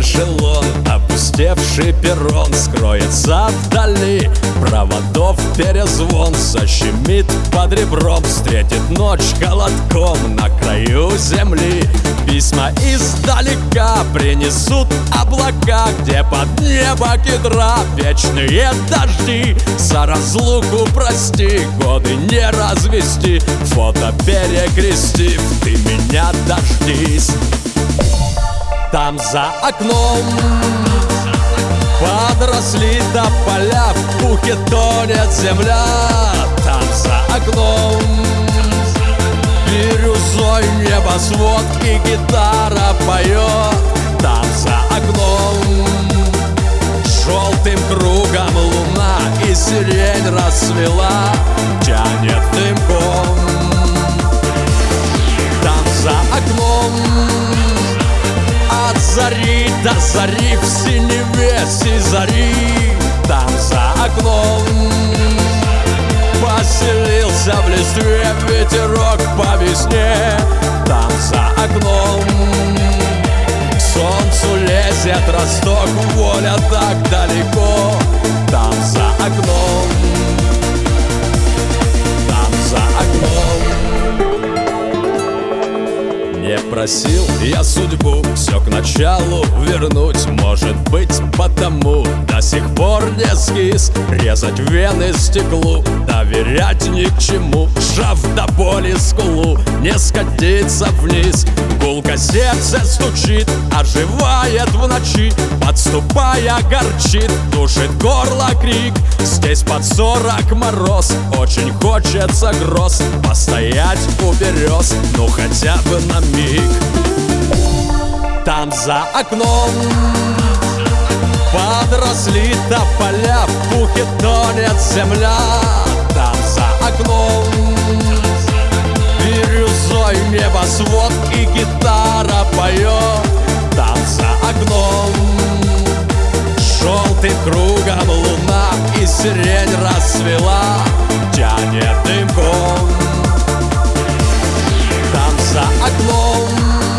эшелон, опустевший перрон скроется вдали. Проводов перезвон защемит под ребром, встретит ночь холодком на краю земли. Письма издалека принесут облака, где под небо кедра вечные дожди. За разлуку прости, годы не развести, фото перекрестив, ты меня дождись. Там за окном подросли тополя, в пухе тонет земля. Там за окном бирюзой небосвод и гитара поет. Там за окном желтым кругом луна и сирень расцвела, тянет дымком. Там за окном от зари до зари в синеве зари. Там за окном поселился в листве ветерок по весне. Там за окном к солнцу лезет росток, воля так далеко. Там за окном, там за окном. Не просил я судьбу все к началу вернуть, может быть потому до сих пор не скис. Резать вены стеклу, доверять ни к чему, сжав до боли скулу, не скатиться вниз. Гулко сердце стучит, оживает в ночи, подступая горчит, душит горло крик. Здесь под 40 мороз, очень хочется гроз, постоять у берез, ну хотя бы на миг. Там за окном подросли тополя, в пухе тонет земля. Там за окном бирюзой небосвод и гитара поет. Там за окном желтым кругом луна и сирень расцвела, тянет дымком. Там за окном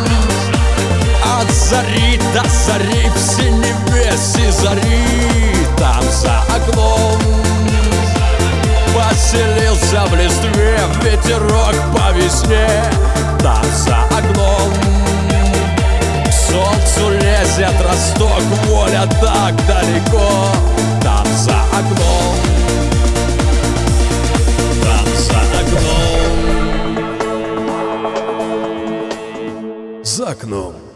от зари до зари в синеве зари. Там за окном поселился в листве ветерок по весне. Там за окном к солнцу лезет росток, воля так далеко. Там за окном, там за окном, за окном.